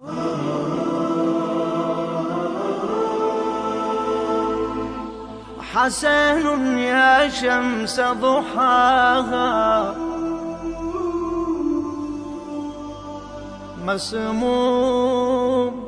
حسن يا شمس ضحاها مسموم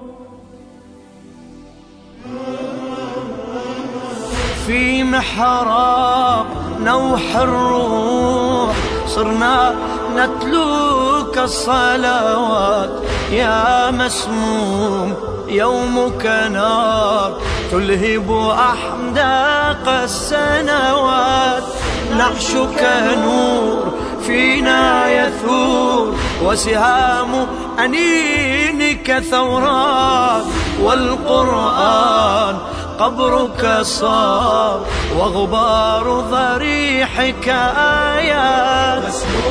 في محراب نوح الروح صرنا نتلوك الصلوات يا مسموم يومك نار تلهب أحداق السنوات نعشك نور فينا يثور وسهام أنينك ثورات والقرآن قبرك صار وغبار ضريحك آيات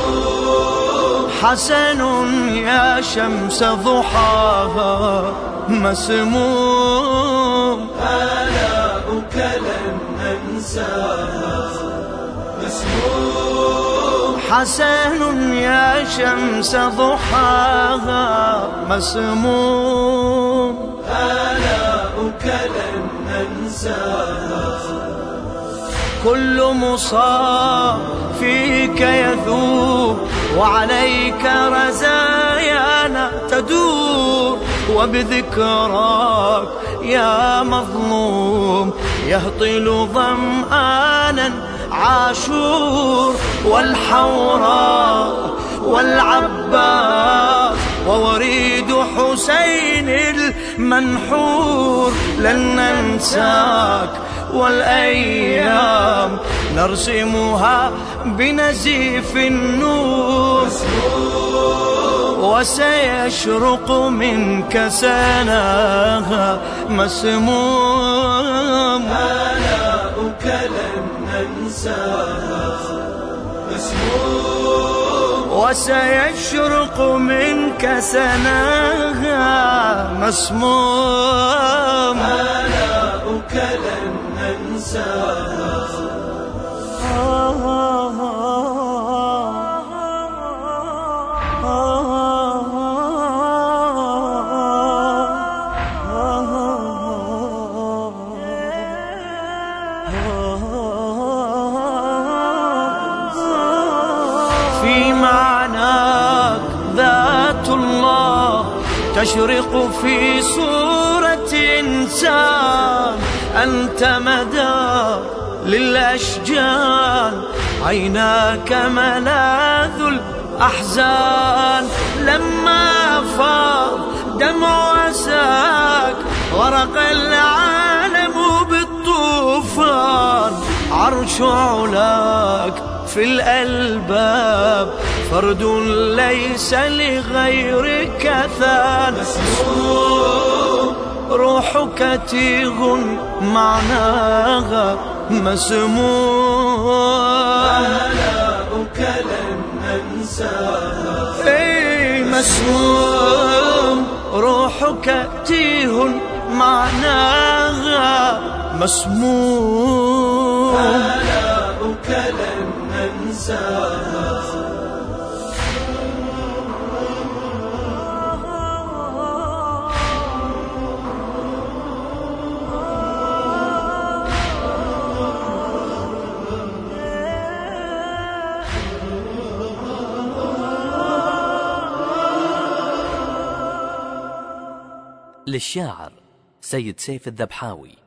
حسن يا شمس ضحاها مسموم آلاؤك لن ننساها مسموم حسن يا شمس ضحاها مسموم آلاؤك لن ننساها كل مصاب فيك يذوب وعليك رزايانا تدور وبذكراك يا مظلوم يهطل ظمآنا عاشور والحوراء والعباس ووريد حسين المنحور لن ننساك والأيام نرسمها بنزيف النور وسيشرق منك سناها مسموم آلاؤك لن ننساها مسموم وسيشرق منك سناها مسموم آلاؤك لن ننساها في معناك ذات الله تشرق في صورة إنسان أنت مدى للأشجان عيناك ملاذ الأحزان لما فاض دمع أساك غرق العالم بالطوفان عرش علاك في الألباب فرد ليس لغيرك ثان روحك تيغ معناها مسموم آلاؤك لن ننساها مسموم روحك تيه معناها مسموم آلاؤك لن ننساها للشاعر سيد سيف الذبحاوي.